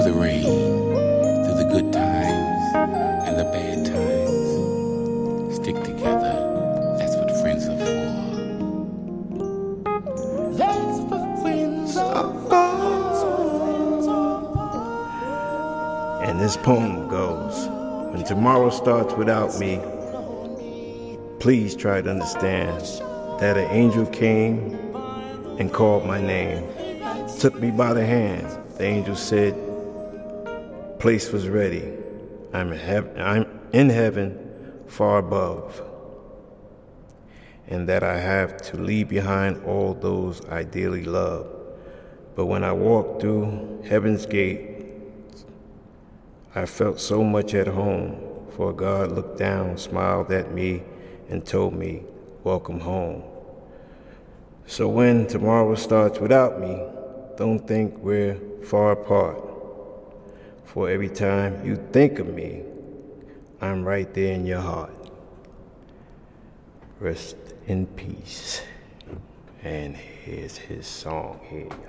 the rain, through the good times and the bad times. Stick together, that's what friends are for. That's what friends are for. And this poem goes, when tomorrow starts without me, please try to understand that an angel came and called my name, took me by the hand. The angel said, place was ready. I'm in heaven, far above. And that I have to leave behind all those I dearly love. But when I walked through heaven's gate, I felt so much at home, for God looked down, smiled at me, and told me, welcome home. So when tomorrow starts without me, don't think we're far apart. For every time you think of me, I'm right there in your heart. Rest in peace. And here's his song here, y'all.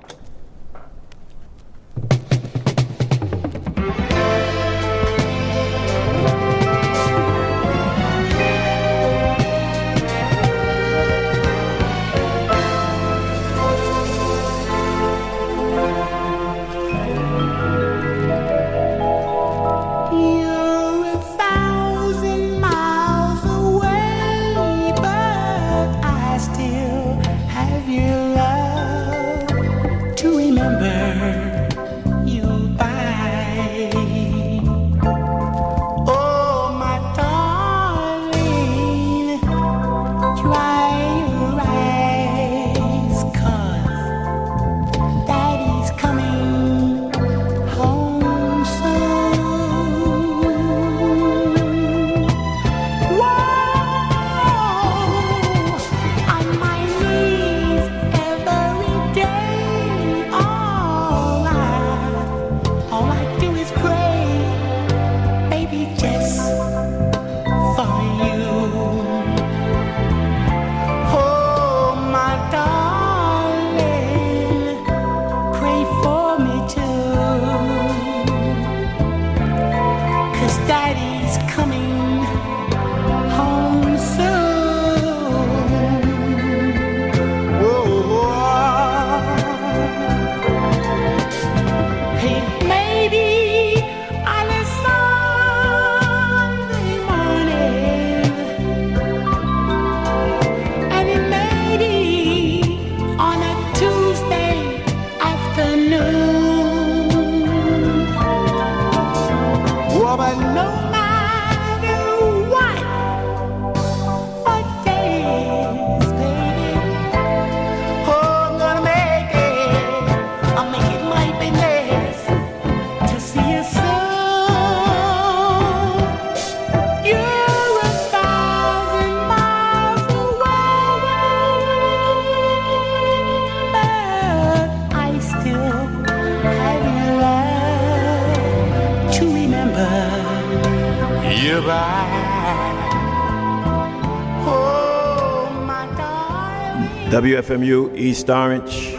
WFMU East Orange,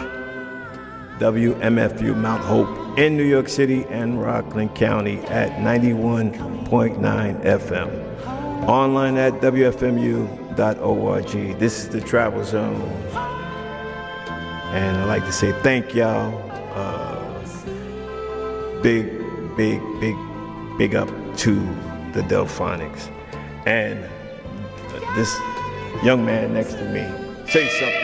WMFU Mount Hope in New York City and Rockland County at 91.9 FM. Online at WFMU.org. This is the Travel Zone. And I'd like to say thank y'all. Big up to the Delphonics. And this young man next to me, say something.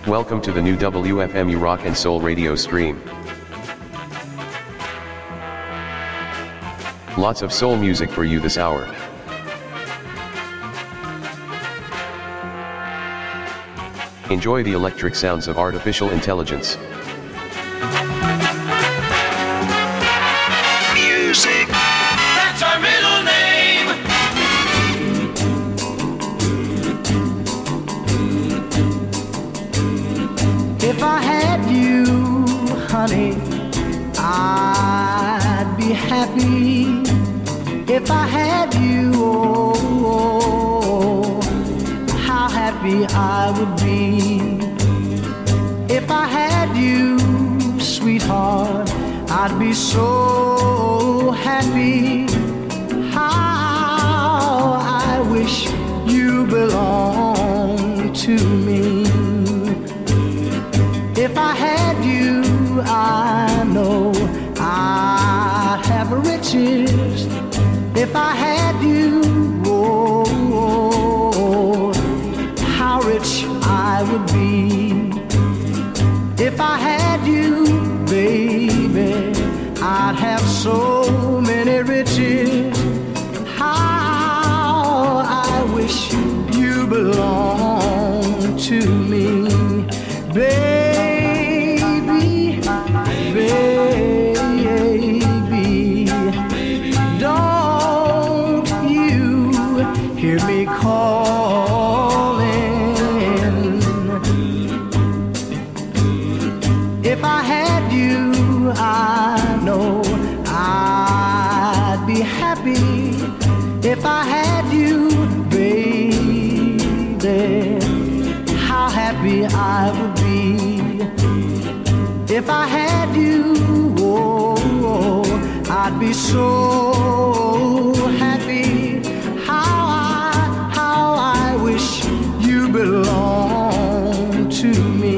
Welcome to the new WFMU Rock and Soul radio stream. Lots of soul music for you this hour. Enjoy the electric sounds of artificial intelligence. Music. That's our middle name. If I had you, honey, I'd be happy. If I had you, oh, how happy I would be. If I had you, sweetheart, I'd be so happy. How I wish you belonged to me. If I had you, I know I'd have riches. If I had you, oh, how rich I would be. If I had you, baby, I'd have so many riches. How I wish you belonged to me, baby, baby. Don't you hear me calling? If I had you, I know I'd be happy. If I had you, baby, how happy I would be. If I had you, oh, I'd be so happy. How I wish you belonged to me.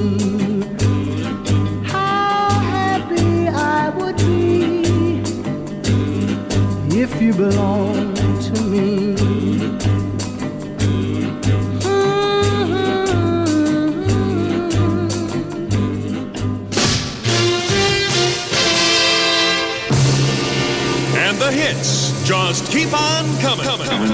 If you belong to me. And the hits just keep on coming.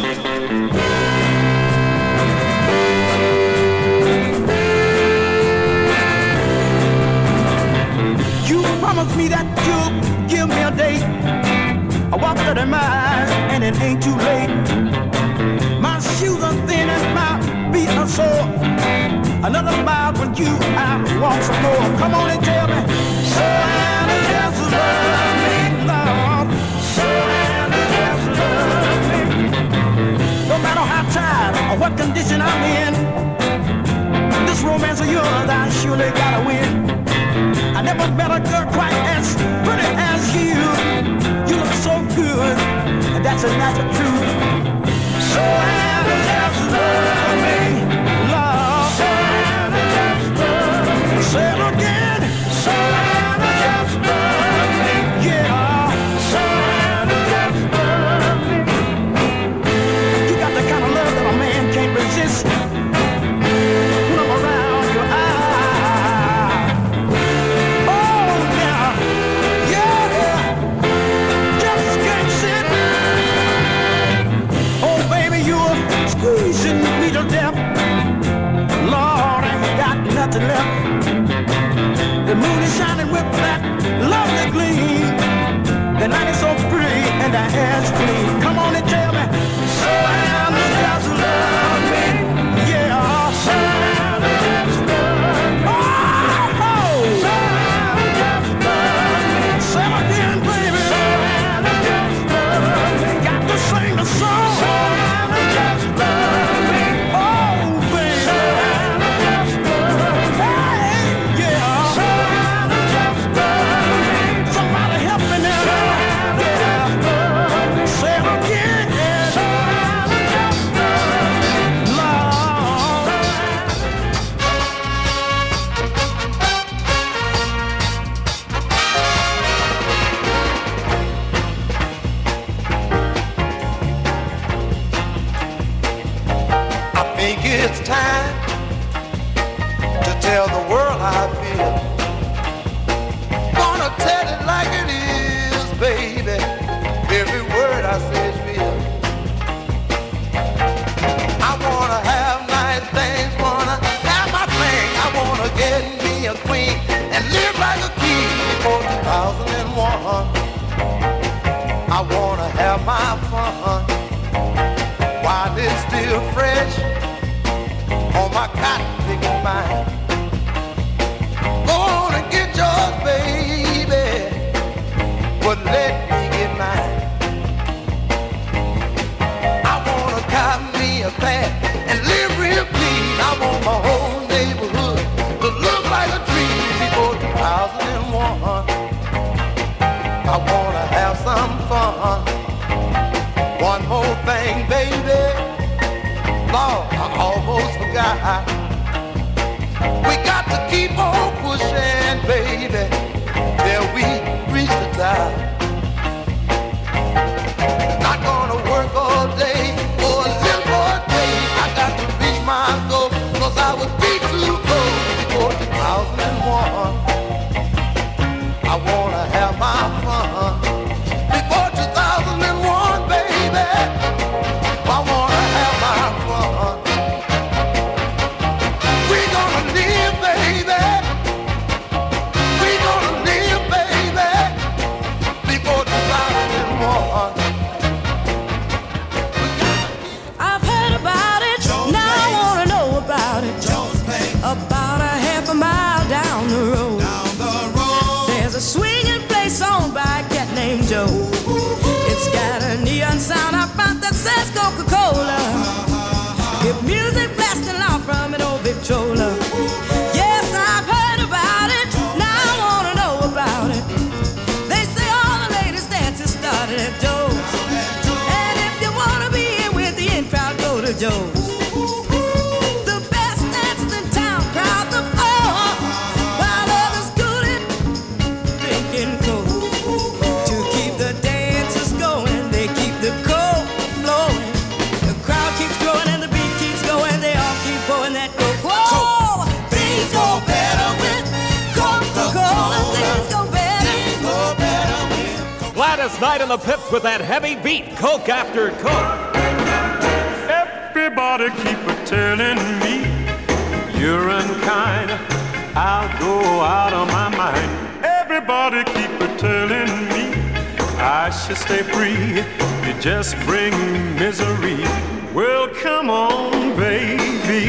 You promised me that you'll give me a date. I walked 30 miles and it ain't too late. My shoes are thin and my feet are sore. Another mile when you out walk some more. Come on and tell me. So and just love me, Lord. So and just love me. No matter how tired or what condition I'm in, this romance of yours I surely gotta win. I never met a girl quite as pretty as you. You look so good, and that's a natural truth. So and just love me, love. So and just love me. Say it again. So and just love me, yeah. So and just love me. You got the kind of love that a man can't resist. When I'm around your eyes. Oh yeah, yeah. Just can't sit. Oh baby, you're squeezing me to death. Lord, I ain't got nothing left. The moon is shining with that lovely gleam. The night is so pretty and the air's clean. Come on and tell me. So and just love me, yeah. So and just love me. Oh, so and just love me. Say it again, baby. So and just love me. Got to sing the song. So and just love me. Oh, baby. So and just love me. Hey, yeah. So and just love me. Somebody help me now. Yeah. Say it again. So and just love me. Lord. I think it's time to tell the world how I feel. Gonna tell it like it is, baby. Every word I say is real. I wanna have nice things, wanna have my fling. I wanna get me a queen and live like a king before 2001. I wanna have my fun while it's still fresh on my cotton picking mind. Go on and get yours, baby, but let me get mine. I wanna cop me a pad and live real clean. I want my whole neighborhood to look like a dream before 2001. I wanna have some fun. One more thing, baby. Lord, I almost forgot. We got to keep on pushing, baby, till we reach the top. Not gonna work all day or live for a day. I got to reach my goal, 'cause I would be too close before 2001. I wanna have my fun before 2001, baby. I wanna have my fun. We gonna live, baby. We gonna live, baby, before 2001. I've heard about it, now I wanna know about it. About a half a mile down the road. There's a swinging place owned by a cat named Joe. It's got a neon sign up front that says Coca-Cola. If music blasting out from an old Victrola. Yes, I've heard about it, now I wanna know about it. They say all the latest dances started at Joe's. And if you wanna be in with the in crowd, go to Joe's. The best dancers in town crowd the floor, while others cool it, drinking coke. To keep the dancers going, they keep the coke flowing. The crowd keeps growing and the beat keeps going. They all keep pouring that coke. Whoa! Things go better with Coca-Cola. Things go better. Gladys Knight and the Pips with that heavy beat, Coke after Coke. Everybody keep telling me you're unkind. I'll go out of my mind. Everybody keep telling me I should stay free. You just bring misery. Well, come on, baby.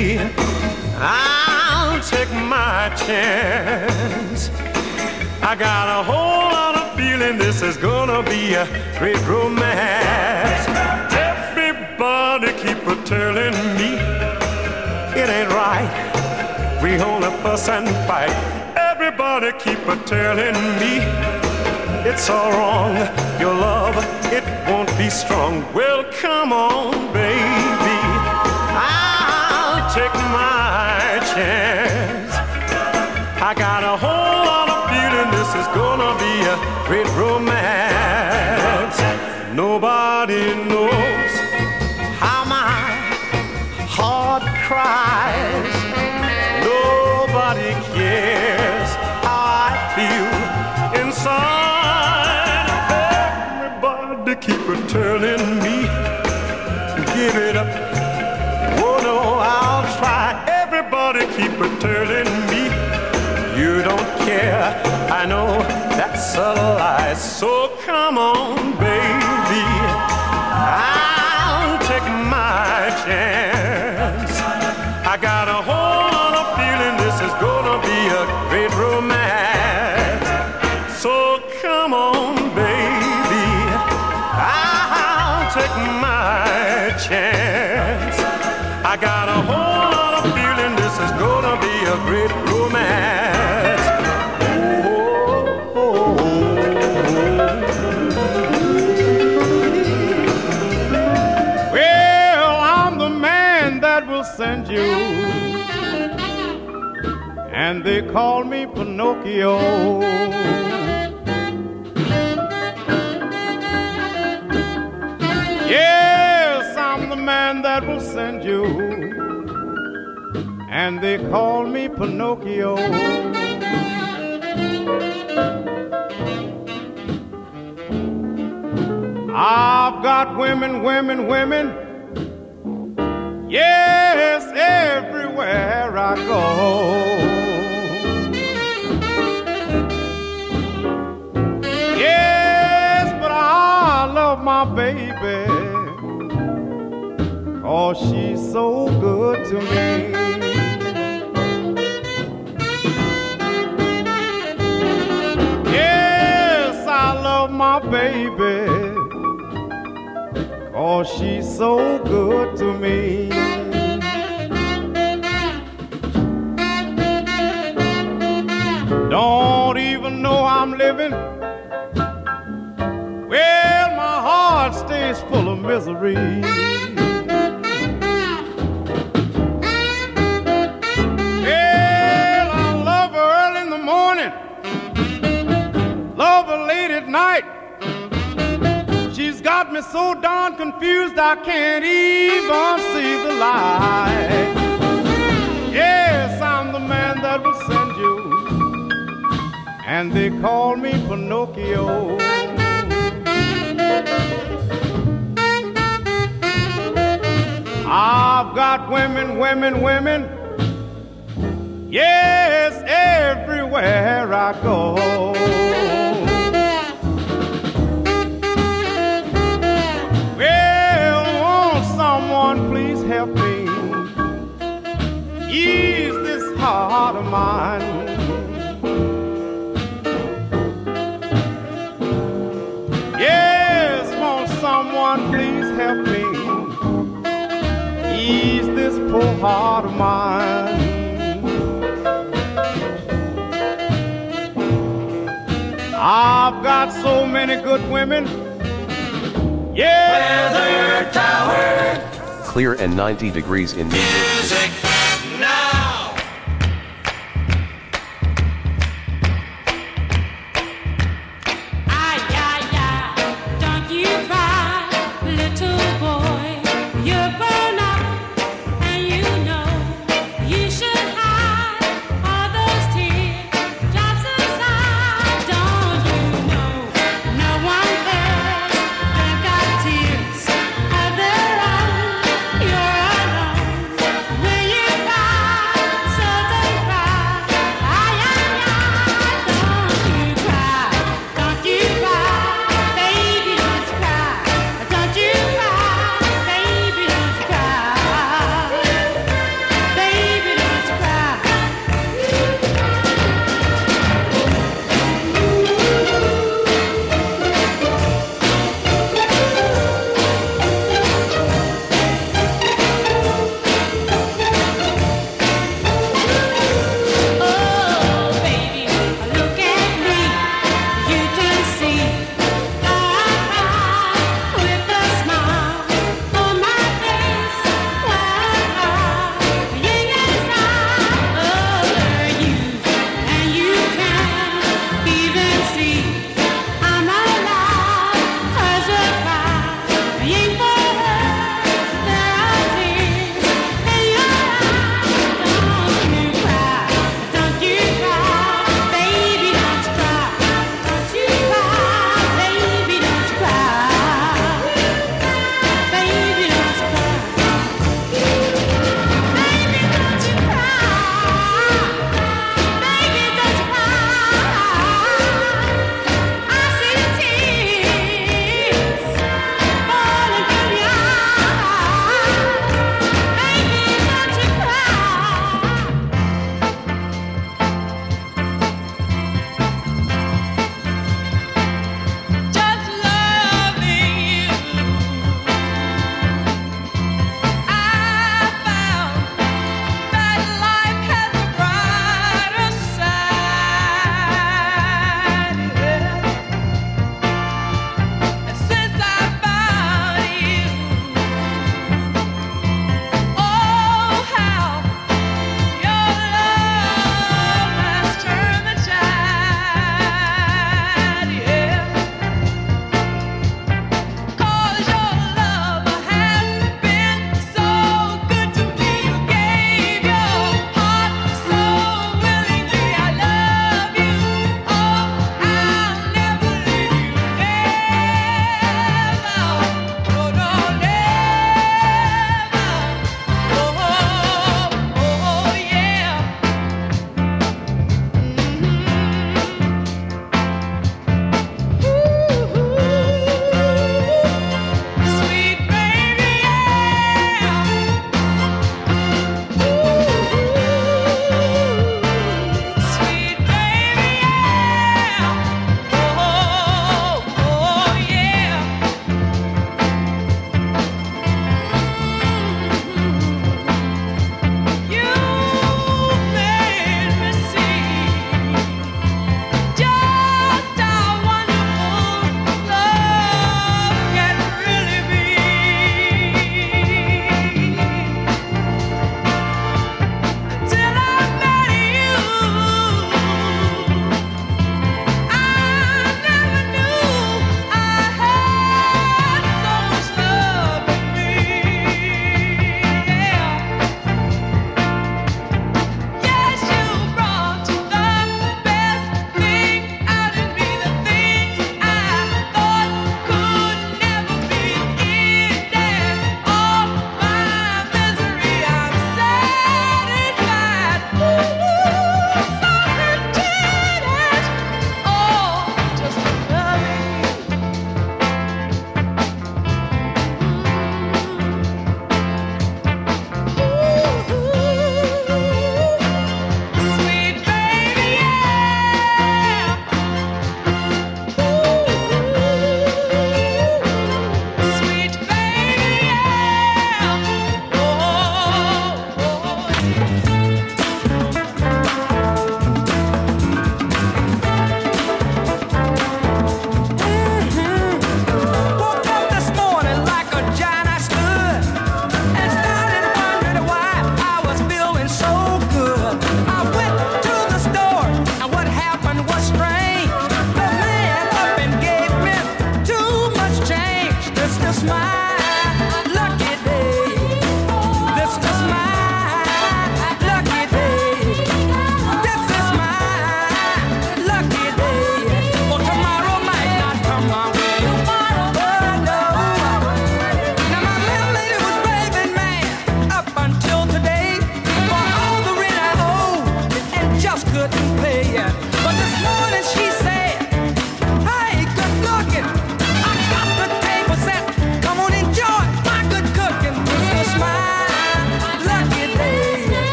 I'll take my chance. I got a whole lot of feeling this is gonna be a great romance. Everybody keep telling me it ain't right. We only fuss and fight. Everybody keep telling me it's all wrong. Your love, it won't be strong. Well, come on, baby. I'll take my chance. I got a whole lot of feeling this is gonna be a great romance. Nobody knows how my heart cries. Nobody cares how I feel inside. Everybody keep telling me, give it up. Oh no, I'll try. Everybody keep telling me, you don't care. I know that's a lie. So come on, baby. I'll take my chance. I got a whole lot of feeling this is gonna be a great romance. So come on, baby. I'll take my chance. I got a whole lot of feeling this is gonna be a great romance. Well, I'm the man that will send you, and they call me Pinocchio. Yes, I'm the man that will send you, and they call me Pinocchio. I've got women, women, women, yes, everywhere I go. Yes, but I love my baby, 'cause she's so good to me. Yes, I love my baby, 'cause she's so good to me. Don't even know I'm living. Well, my heart stays full of misery. Well, I love her early in the morning, love her late at night. She's got me so darn confused I can't even see the light. Yes, I'm the man that will send you, and they call me Pinocchio. I've got women, women, women, yes, everywhere I go. Well, won't someone please help me ease this heart of mine? Yes, won't someone please help me ease this poor heart of mine? I've got so many good women. Yeah. Weather Tower. Clear and 90 degrees in New York. Music now. Ay, ay, ay, don't you cry, little boy. You're grown up and you know you should hide all those teardrops inside. Don't you know no one cares? They've got tears of their own. You're alone when you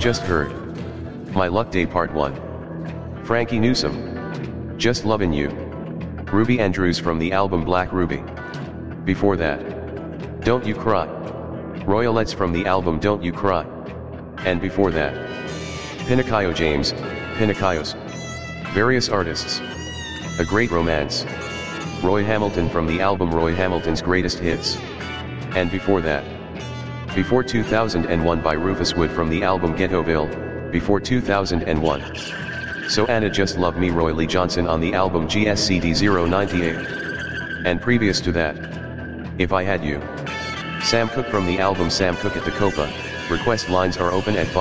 just heard My Luck Day Part 1. Frankie Newsom, Just Lovin' You. Ruby Andrews from the album Black Ruby. Before that, Don't You Cry. Royalettes from the album Don't You Cry. And before that, Pinocchio James, Pinocchios. Various artists. A Great Romance. Roy Hamilton from the album Roy Hamilton's Greatest Hits. And before that, Before 2001 by Rufus Wood from the album Ghettoville, Before 2001. So Anna Just Love Me Roy Lee Johnson on the album GSCD 098. And previous to that, If I Had You. Sam Cooke from the album Sam Cooke at the Copa. Request lines are open at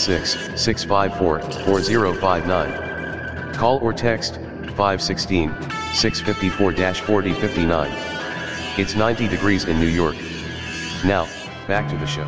516-654-4059. Call or text 516-654-4059. It's 90 degrees in New York. Now, back to the show.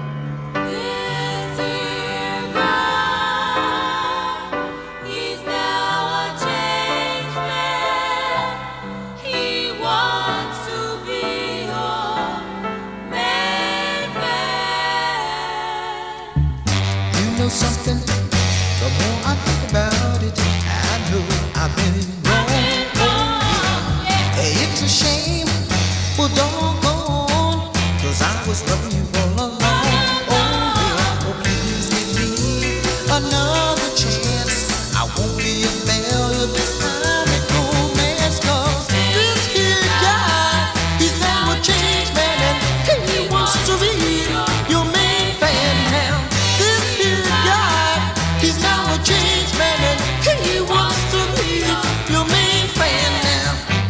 Something, the more I think about it, I know I've been wrong. Yeah. It's a shame, well, doggone, 'cause I was loving you all along. Oh, yeah, oh, please give me another chance. I won't be a failure this time at romance, 'cause this kid guy, he's now a changed man, and he wants to be your main fan now. He's now a changed man, and he wants to be your main fan now.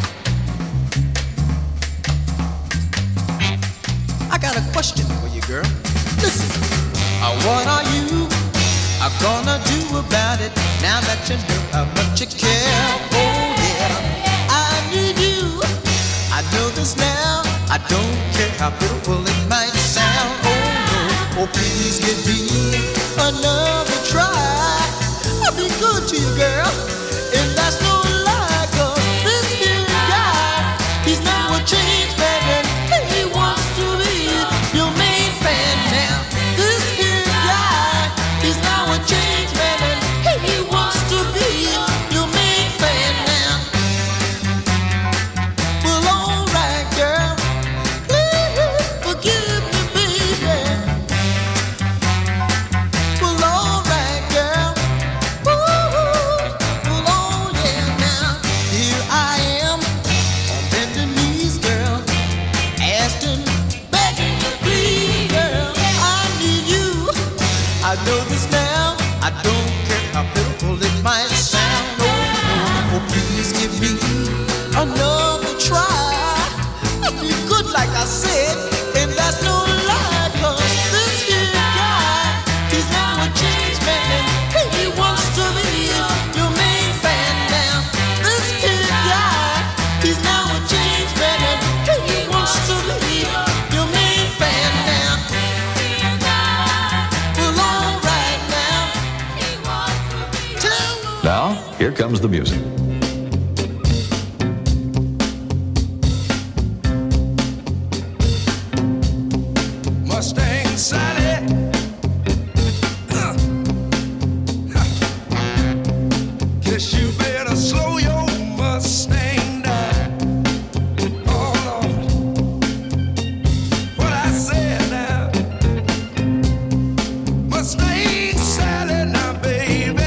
I got a question for you, girl. Listen, what are you gonna do about it now that you know how much you care? Oh yeah, I need you. I know this now. I don't care how beautiful it might sound. Oh no, oh please give me another try. I'll be good to you, girl, and that's no lie, 'cause this here guy, he's now a changed man, and he wants to be your main fan now. This here guy, he's now a changed man, and he wants to be your main fan now. Well, alright, girl, please forgive me, baby. I know this now, I don't care how beautiful it might sound. Oh, no, oh, please give me another try. I'll be good like I said, and that's no lie, 'cause this here guy, he's now a changed man, and he wants to be your main fan now. This here guy, he's now a changed man, and he wants to be your main fan now. Now, here comes the music. Mustang Sally. Guess you better slow your Mustang down. Oh Lord, what I said now. Mustang Sally now, baby.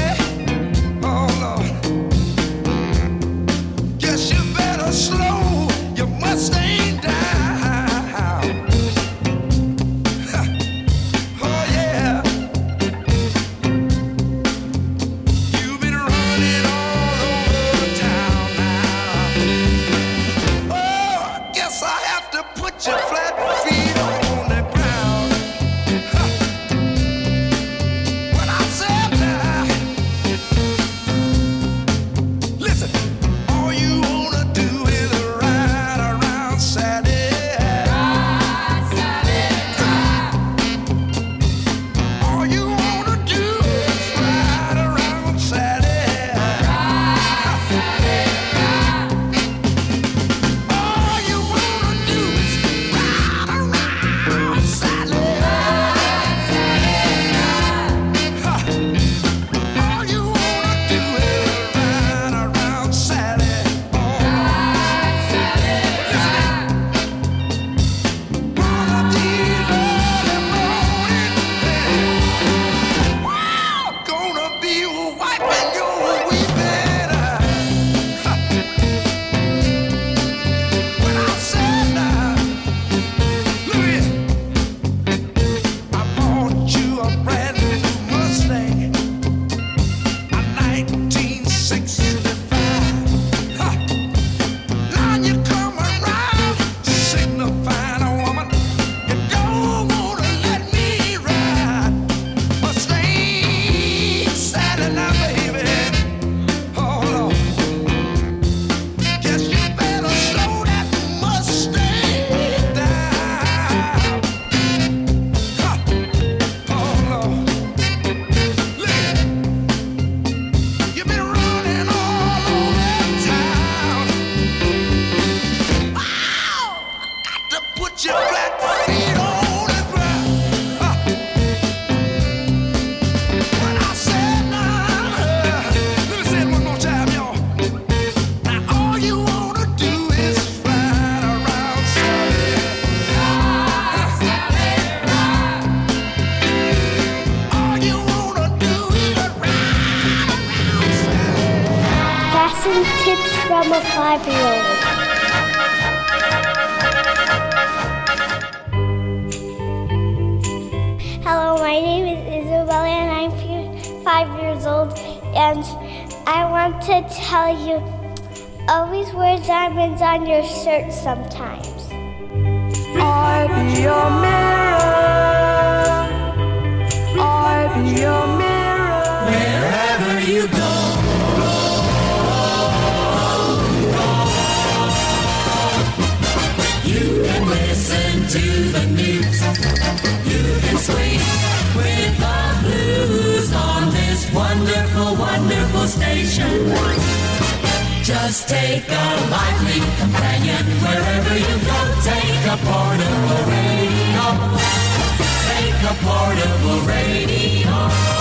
Guess you better slow your Mustang down. 5-year-old. Hello, my name is Isabella and I'm 5 years old, and I want to tell you, always wear diamonds on your shirt sometimes. I be your mirror. I be your mirror. Wherever you go. You can listen to the news. You can swing with the blues on this wonderful, wonderful station. Just take a lively companion wherever you go. Take a portable radio. Take a portable radio.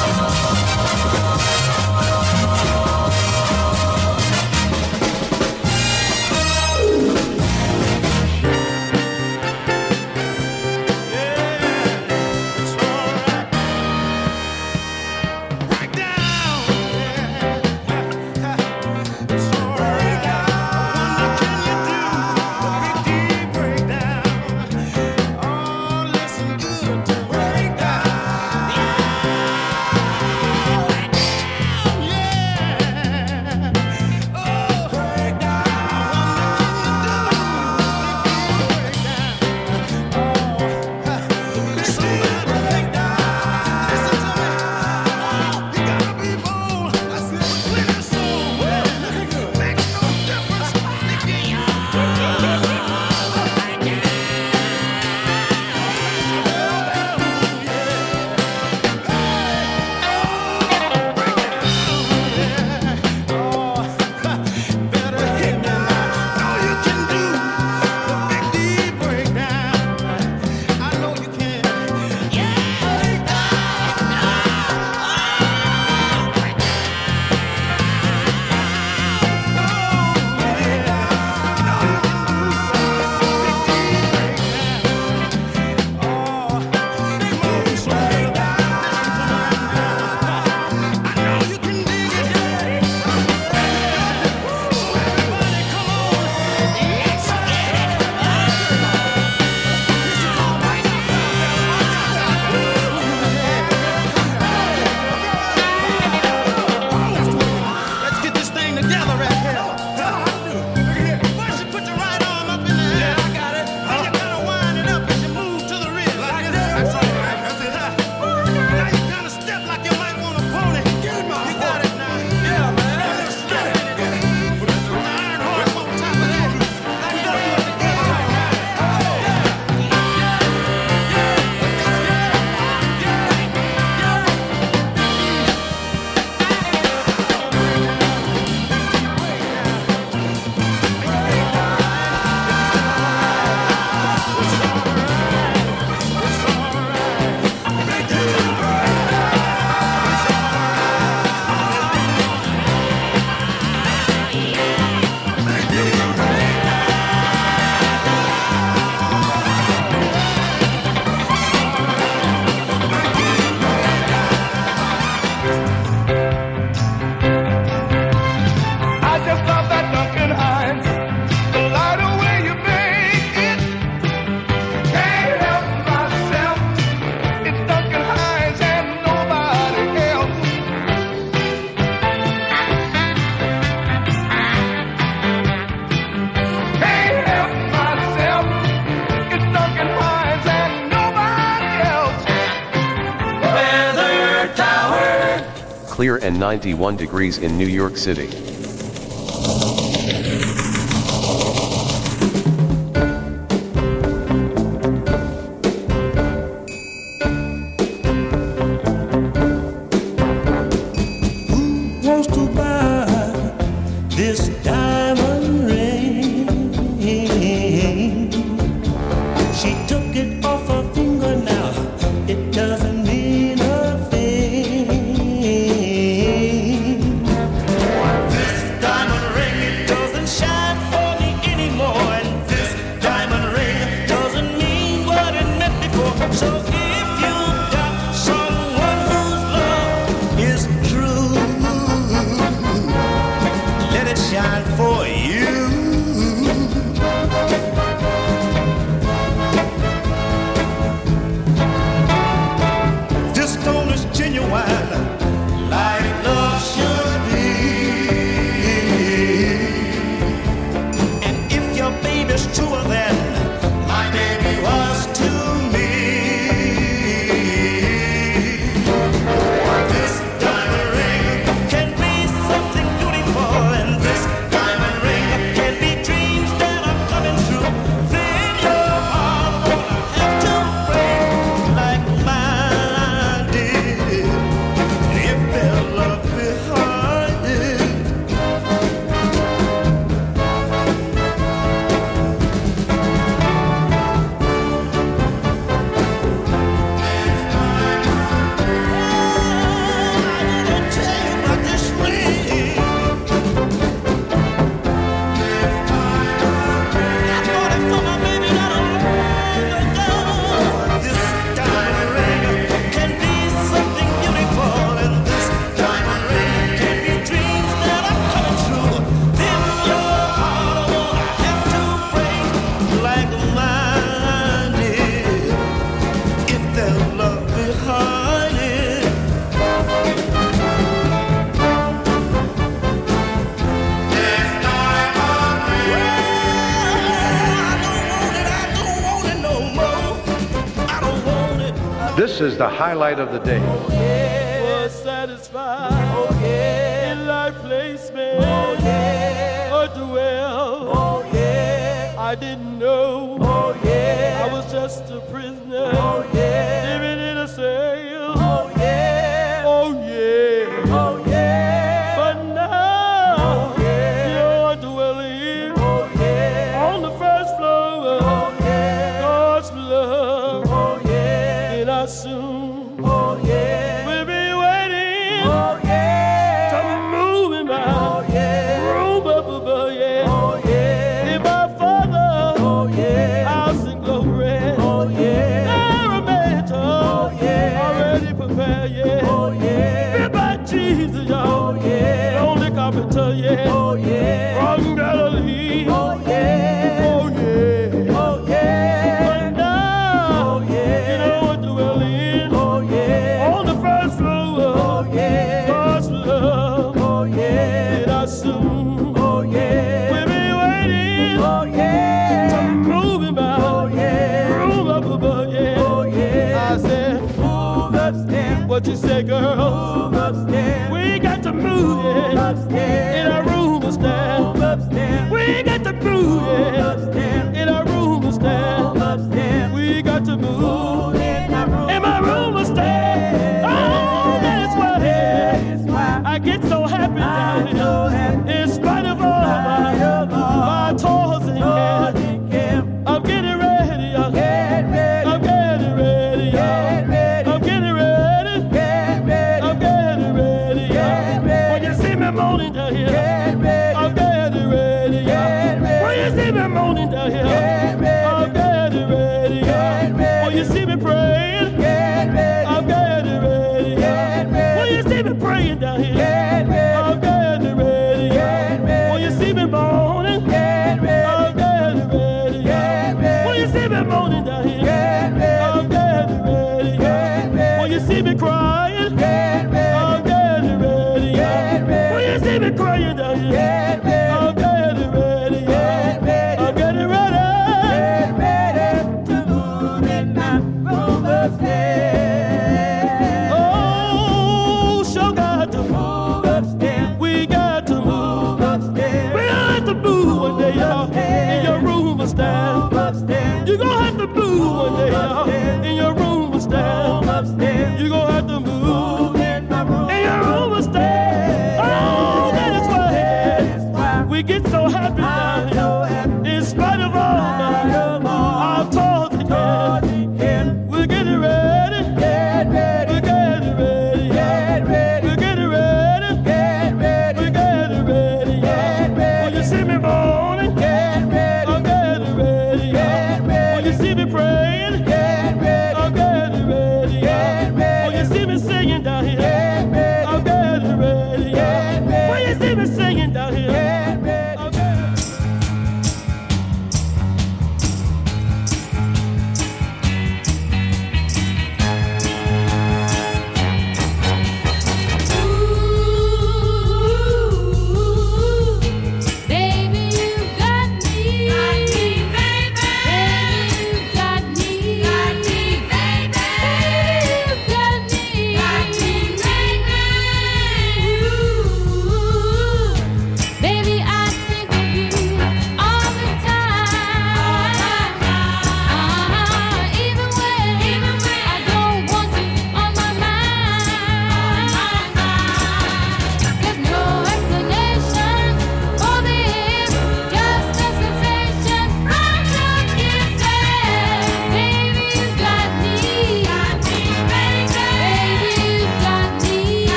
Clear and 91 degrees in New York City. This single-minded if there's love behind it. This is the highlight of the day. Was satisfied. Oh yeah. In thy placement. Oh yeah. Or dwell. Oh yeah. I didn't know. Oh yeah. I was just a prisoner. Oh yeah. Living in a cell. Oh yeah. Oh yeah. Oh yeah. But now. Oh yeah. You're dwelling. Oh yeah. On the first floor. Oh yeah. God's love. Oh yeah. And I soon. Oh yeah. We'll be waiting. Oh yeah. To move in my. Oh yeah. Room up above. Yeah. Oh yeah. In my father. Oh yeah. House and glory. Oh yeah. There a mansion. Oh yeah. Already prepared. Yeah. Oh yeah. Built by Jesus, y'all. Oh yeah. The only carpenter. Yeah. Oh yeah. From Galilee. Oh yeah. Oh yeah. Oh yeah. But now. Oh yeah. You know what dwelling. Oh yeah. On the first floor. Oh yeah. God's love. Oh yeah. And I soon. Oh yeah. We'll be waiting. Oh yeah. To move him out. Oh yeah. Room up above. Yeah. Oh yeah. I said, move upstairs. What you say, girl? Move upstairs. We got to move. Yeah. Move upstairs. In our room upstairs. Move upstairs. We got to move. Yeah. Move upstairs. In our room upstairs. Move upstairs. We got to move. In my room upstairs. Oh, that is why. I get so happy down here. In spite of all my toils and cares. I'm getting ready. I'm getting ready. I'm getting ready. I'm getting ready. When you see me moaning down here, I'm getting ready. When you see me moaning down here, I'm getting ready. When you see me praying, I'm getting ready. When you see me praying down here, I'm getting ready. When you see me moaning, I'm getting ready. When you see me moaning down here, I'm getting ready. When you see me crying, I'm getting ready. When you see me crying down here, I'm getting ready. I'm getting ready to move in my room upstairs. Oh, sure got to move upstairs. We got to move upstairs. We got to move one day, y'all, in your room upstairs. You're gonna have to move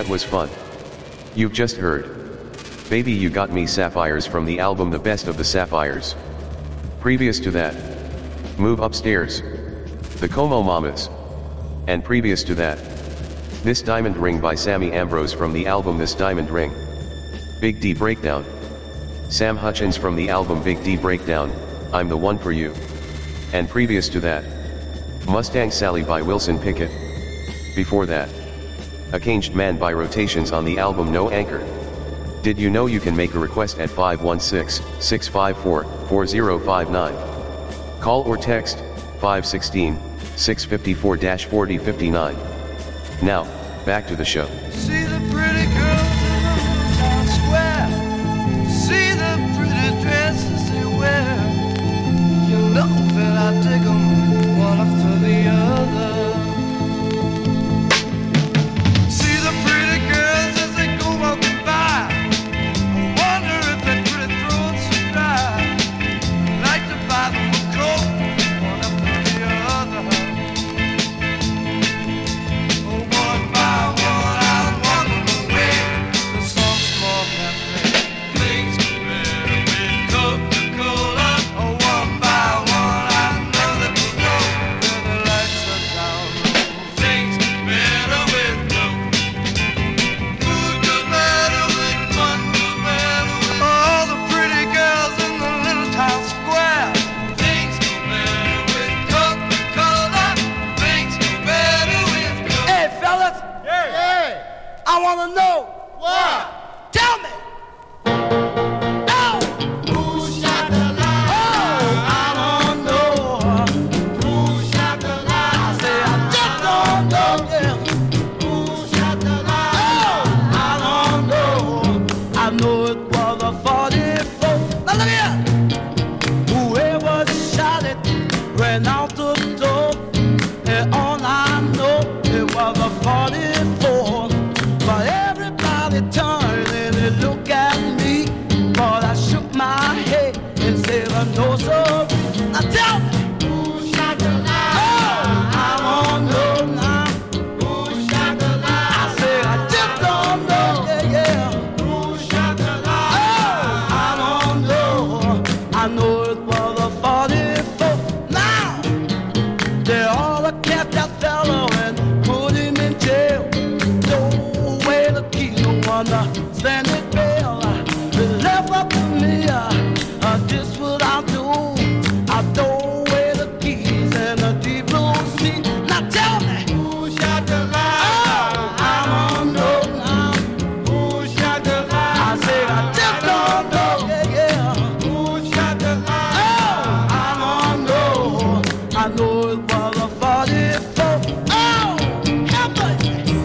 that was fun. You've just heard Baby You Got Me Sapphires from the album The Best of the Sapphires. Previous to that, Move Upstairs, the Como Mamas. And previous to that, This Diamond Ring by Sammy Ambrose from the album This Diamond Ring. Big D Breakdown. Sam Hutchins from the album Big D Breakdown, I'm the One for You. And previous to that, Mustang Sally by Wilson Pickett. Before that, A Changed Man by Rotations on the album No Anchor. Did you know you can make a request at 516-654-4059? Call or text 516-654-4059. Now, back to the show. See the pretty girls in the town square. See the pretty dresses they wear. You know that I dig them one after the other. See the pretty girls as they go walking by. I wonder if their pretty throats are dry. Like to buy them a coat one after the other. One by one, I'm walking away to some small cafe. Things get better with Coca-Cola. One by one, I know that we'll go where the lights are down. Things get better with Coke. Food goes better with fun goes better with all the pretty girls in the little town square. Things go better with Coca-Cola. Things go better with Coke. Hey, fellas. Hey. I want to know. What? Tell me. Oh. Who shot the light? Oh, I don't know. Who shot the light? I say I just don't know. Yeah. Who shot the light? Oh, I don't know. I know it was a 44. Now look here. Whoever shot it ran out the door. And all I know it was a 44. But everybody turned and they looked at me. But I shook my head and said, no, sir. Now tell me. Who shot the light? Oh, I don't know now. Who shot the light? I said, I just don't know. Yeah, yeah. Who shot the light? Oh, I don't know. I know it was a 44. Now, they all kept that fellow and put him in jail. Throw away the key, no wonder stand it bail. They left up to me, this what I'll do. I'll throw away the keys and the deep blue sea. Now tell me, who shot the light? Oh, I don't know now. Who shot the light? I say I just don't know. Yeah, yeah. Who shot the light? Oh, I don't know. I know it was a 44. Oh, help us.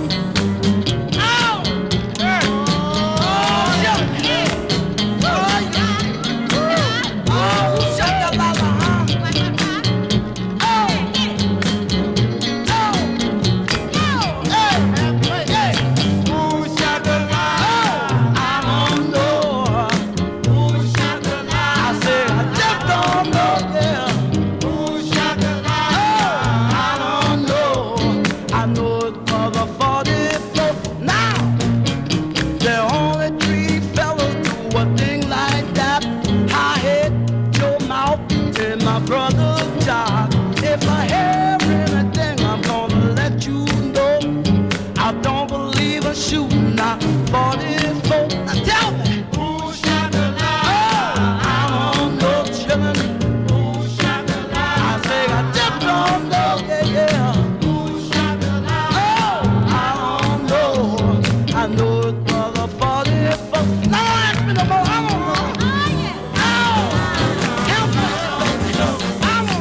Oh, yeah. Oh, yeah. Oh, yeah. Oh, who shot the light? Oh, hey. Who shot the light? I don't know. Who shot the light? I say I just don't know. Yeah. Who shot the light? I don't know. I know it was a 44. Now there are only 3 fellows do a thing like that. I hate your mouth and my brother John. If I have anything, I'm gonna let you know. I don't believe in shooting. Now 44. Now tell me, who shot the light? Oh, I don't know, chillin'. Who shot the light? I say I just don't know. Yeah, yeah. Who shot the light? Oh, I don't know. I know it was a 44. Now don't ask me no more. I don't know. Oh, help me. I don't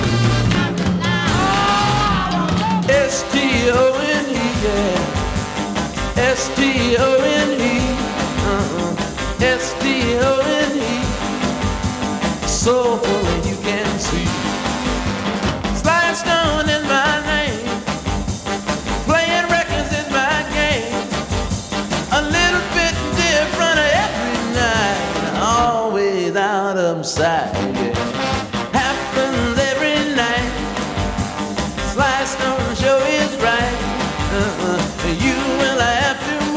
know. S-T-O-N-E, yeah. S-T-O-N-E, S-T-O-N-E. So you can see. Sly Stone is my name. Playing records is my game. A little bit different every night. Always out of sight, yeah. Happens every night. Sly Stone show is right. You will have to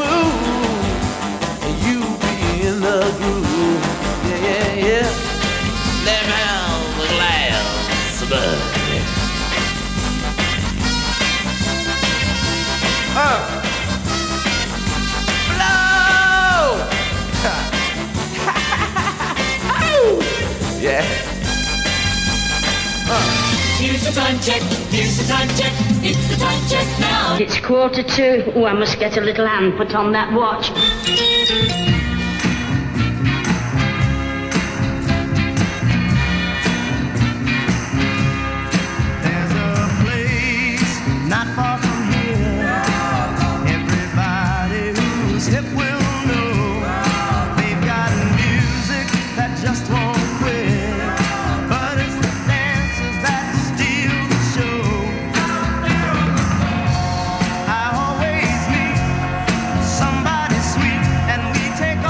Yeah. Here's the time check, here's the time check, it's the time check now. It's 1:45. Oh, I must get a little hand put on that watch. There's a place not far from here. Everybody who's hip will know. They've got music that just won't quit. But it's the dances that steal the show. I always meet somebody sweet, and we take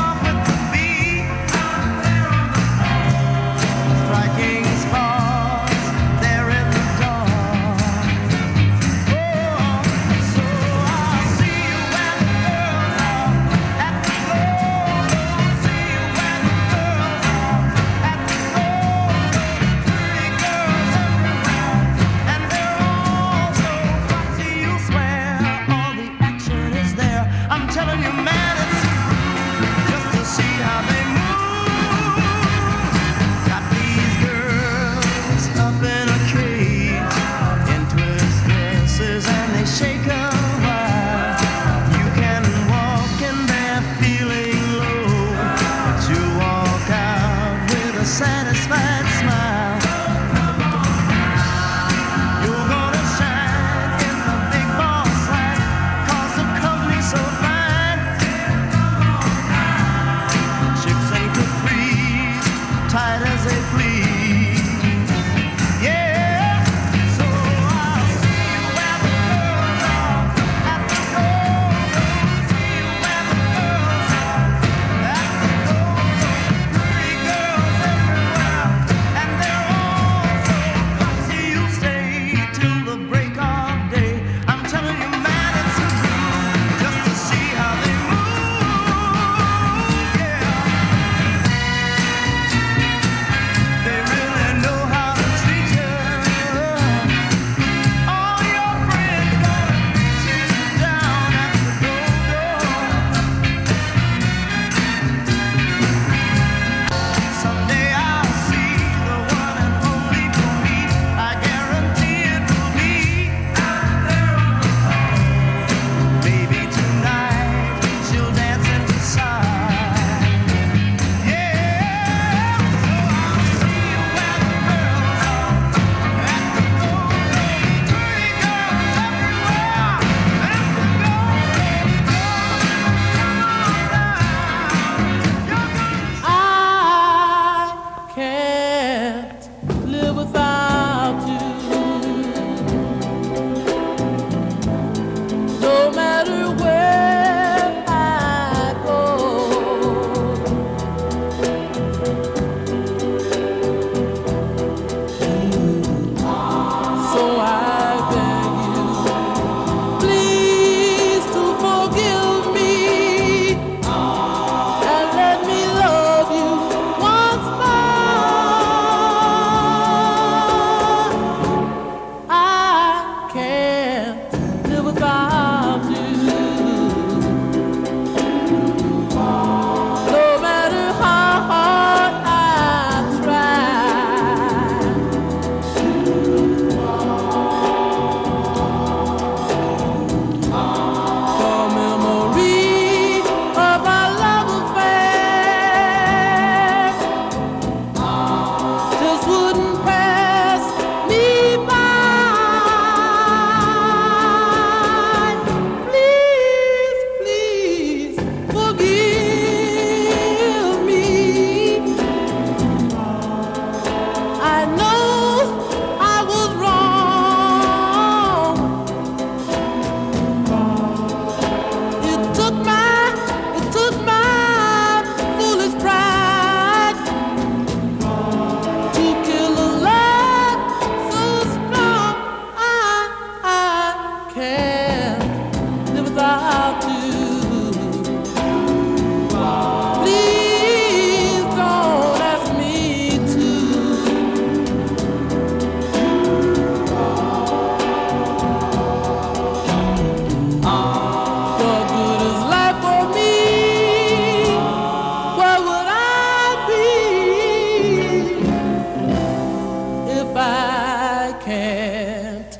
can't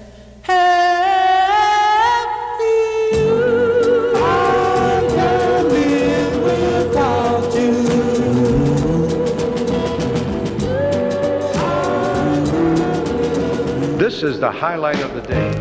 have you. I can't live without you. This is the highlight of the day.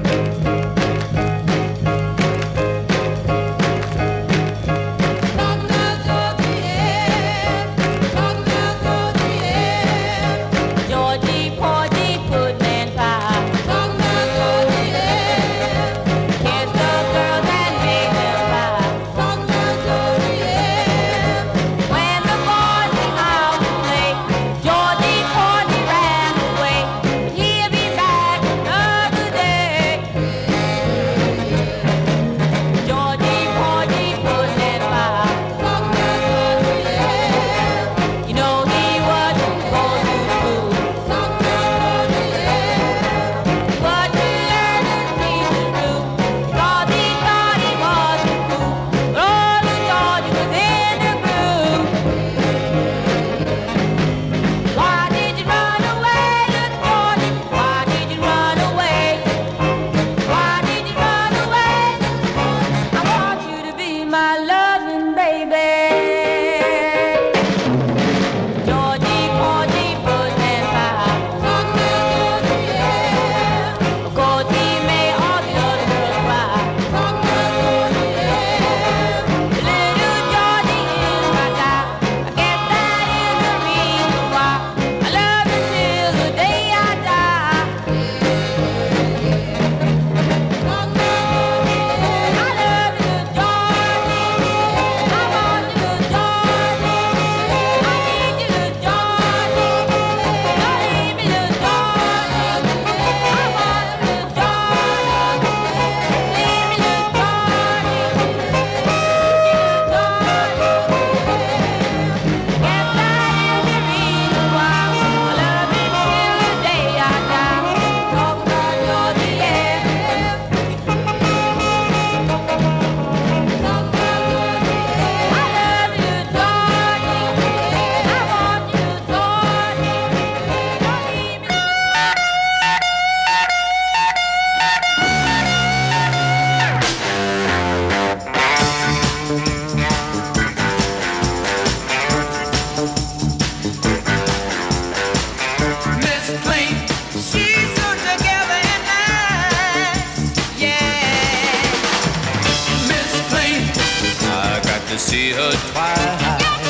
See her twice.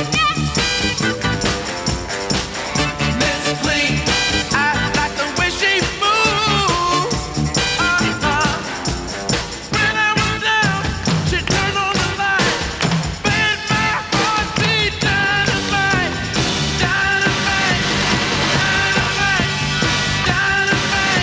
Miss Clean, I like the way she moves. When I was down, she turned on the light, made my heart beat dynamite, dynamite, dynamite, dynamite.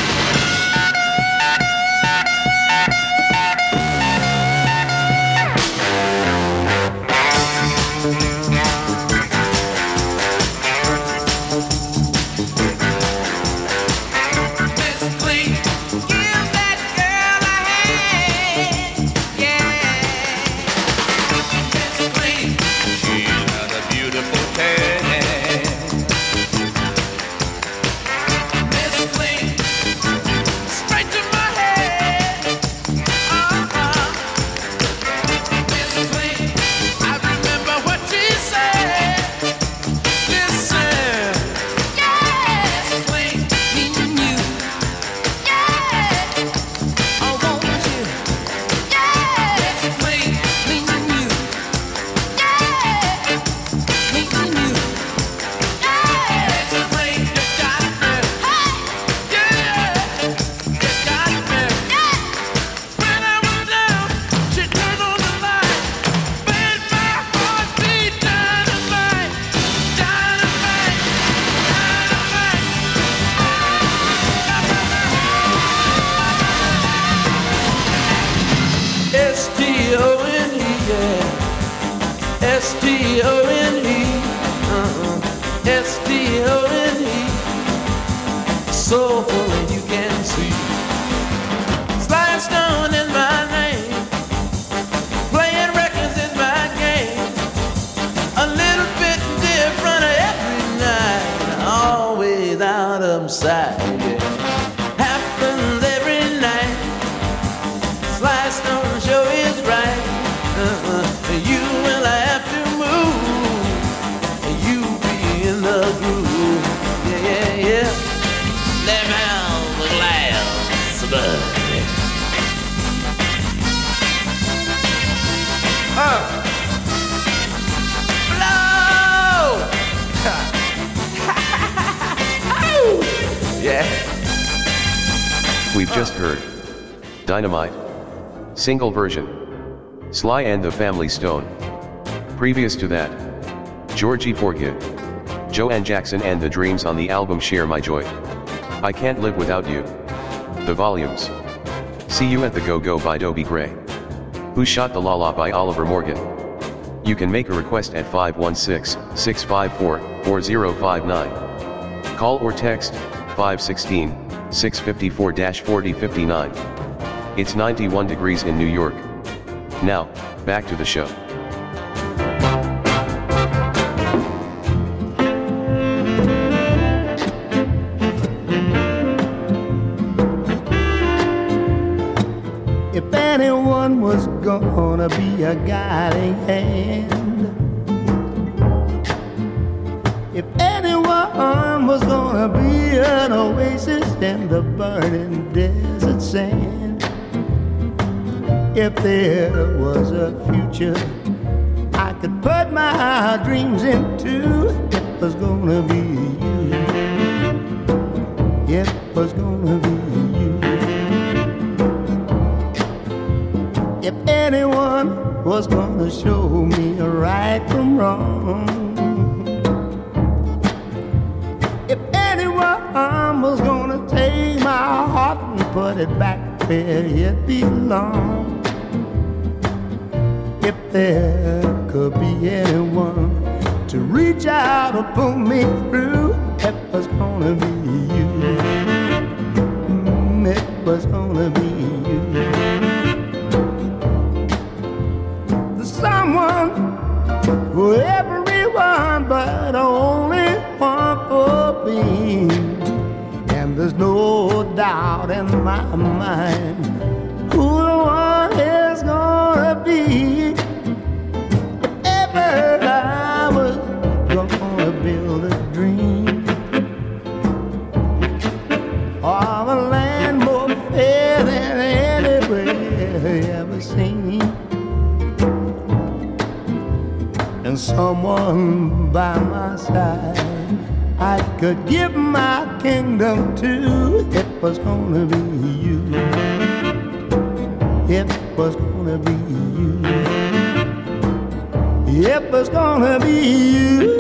S-T-O-N-E, S-T-O-N-E, soulful and you can see. Sly Stone is my name, playing records is my game. A little bit different every night, always out of sight. Yeah. Happen just heard. Dynamite. Single version. Sly and the Family Stone. Previous to that, Georgie Porgy, Joanne Jackson and the Dreams on the album Share My Joy. I Can't Live Without You. The Volumes. See You at the Go-Go by Dobie Gray. Who Shot the La-La by Oliver Morgan. You can make a request at 516-654-4059. Call or text 516-654-4059. It's 91 degrees in New York. Now, back to the show. If anyone was gonna be a guiding hand, if anyone was gonna be an oasis in the burning desert sand, if there was a future I could put my dreams into, it was gonna be you. It was gonna be you. If anyone was gonna show me right from wrong, if anyone was gonna take my heart and put it back where it belongs, if there could be anyone to reach out and pull me through, it was gonna be you. It was gonna be you. Someone for everyone, but only one for me. And there's no doubt in my mind who the one is gonna be. If ever I was gonna build a dream of a land more fair than anywhere ever seen, and someone by my side I could give my kingdom to, it was gonna be you. It was gonna be you. It was gonna be you.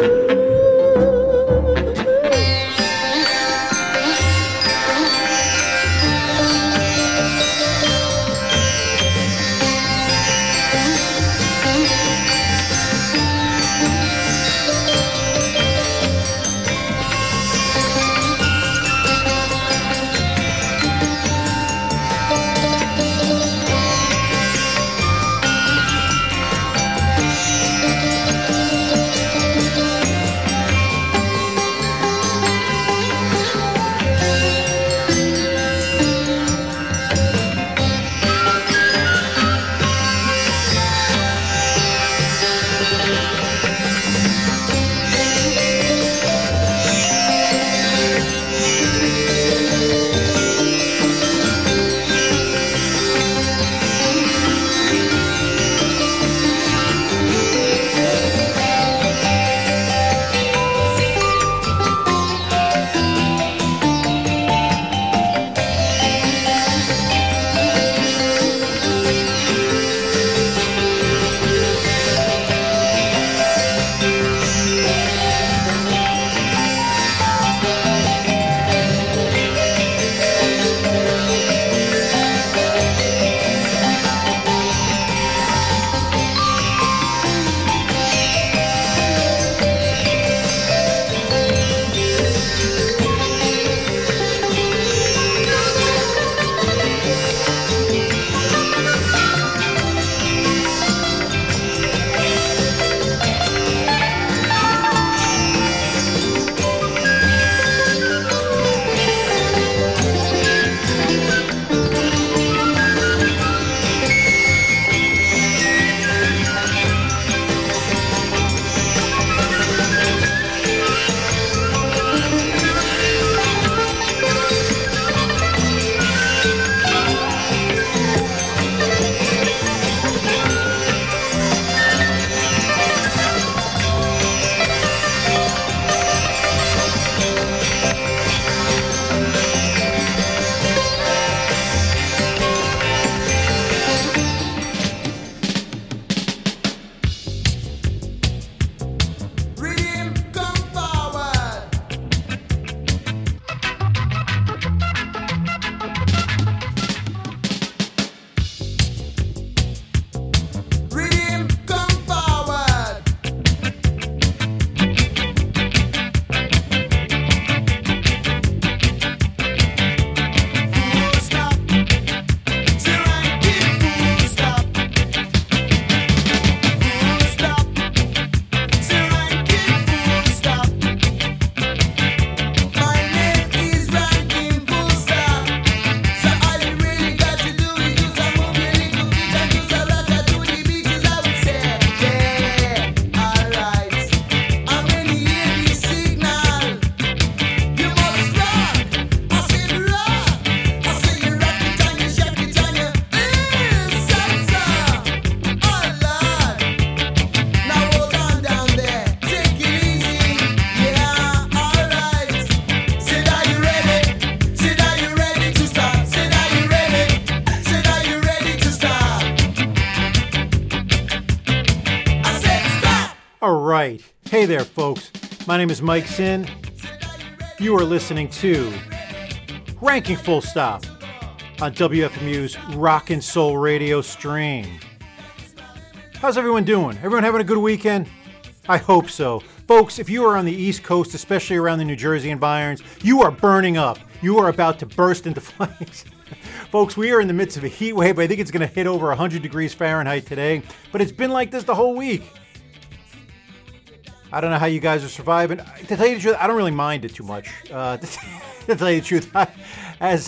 right. Hey there, folks. My name is Mike Sin. You are listening to Ranking Full Stop on WFMU's Rock and Soul Radio stream. How's everyone doing? Everyone having a good weekend? I hope so. Folks, if you are on the East Coast, especially around the New Jersey environs, you are burning up. You are about to burst into flames. Folks, we are in the midst of a heat wave. I think it's going to hit over 100 degrees Fahrenheit today, but it's been like this the whole week. I don't know how you guys are surviving. To tell you the truth, I don't really mind it too much. To tell you the truth, as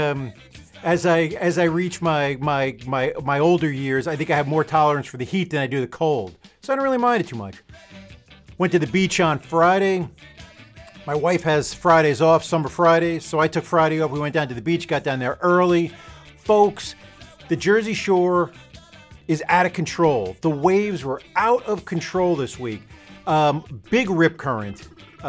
I reach my older years, I think I have more tolerance for the heat than I do the cold. So I don't really mind it too much. Went to the beach on Friday. My wife has Fridays off, summer Fridays, so I took Friday off. We went down to the beach, got down there early. Folks, the Jersey Shore is out of control. The waves were out of control this week. Big rip current,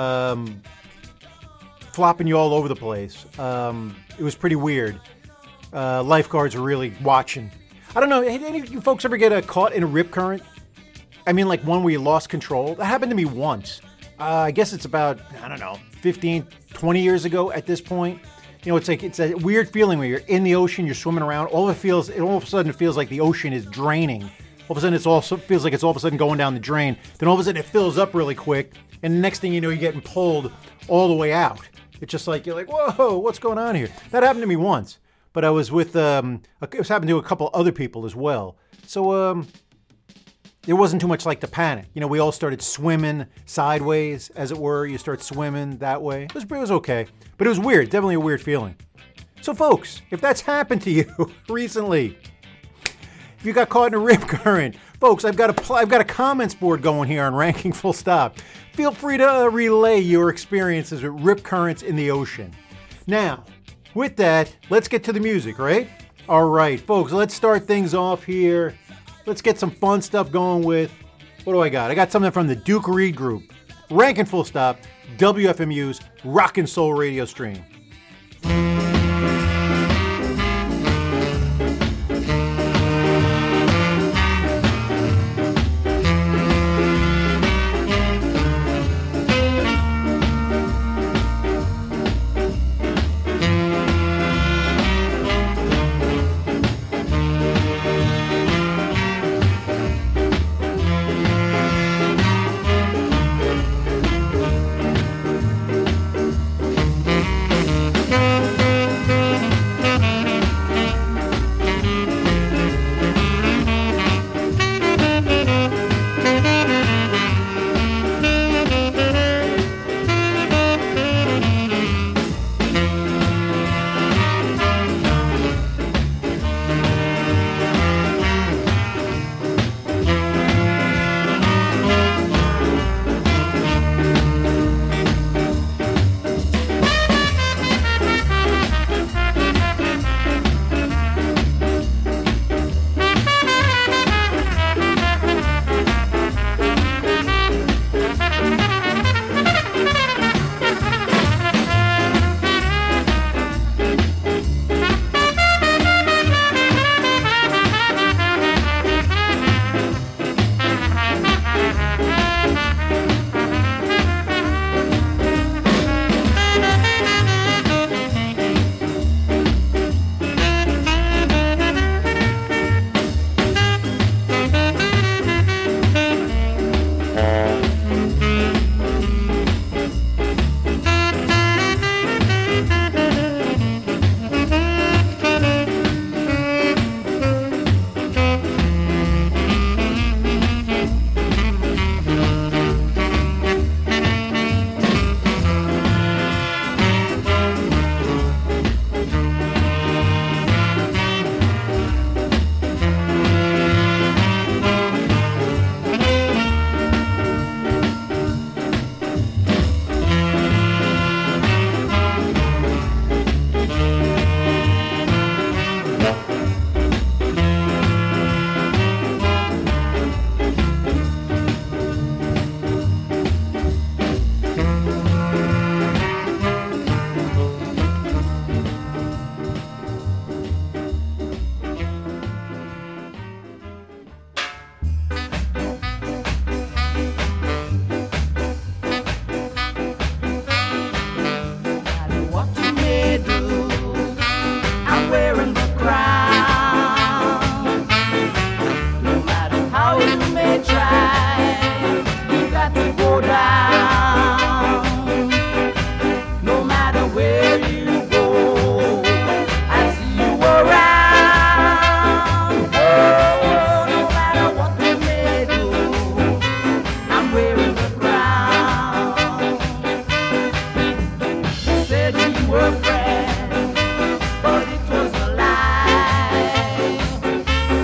flopping you all over the place. It was pretty weird. Lifeguards are really watching. I don't know, any of you folks ever get caught in a rip current? I mean, like one where you lost control? That happened to me once. I guess it's about, 15, 20 years ago at this point. You know, it's a weird feeling when you're in the ocean, you're swimming around. All of a sudden it feels like the ocean is draining. All of a sudden feels like it's all of a sudden going down the drain. Then all of a sudden it fills up really quick. And the next thing you know, you're getting pulled all the way out. It's just like, you're like, whoa, what's going on here? That happened to me once. But I was with, it was happened to a couple other people as well. So, there wasn't too much like the panic. You know, we all started swimming sideways, as it were. You start swimming that way. It was okay. But it was weird. Definitely a weird feeling. So, folks, if that's happened to you recently, if you got caught in a rip current, folks, I've got a comments board going here on Ranking Full Stop. Feel free to relay your experiences with rip currents in the ocean. Now, with that, let's get to the music, right? All right, folks, let's start things off here. Let's get some fun stuff going with, what do I got? I got something from the Duke Reed Group. Ranking Full Stop, WFMU's Rock and Soul Radio stream.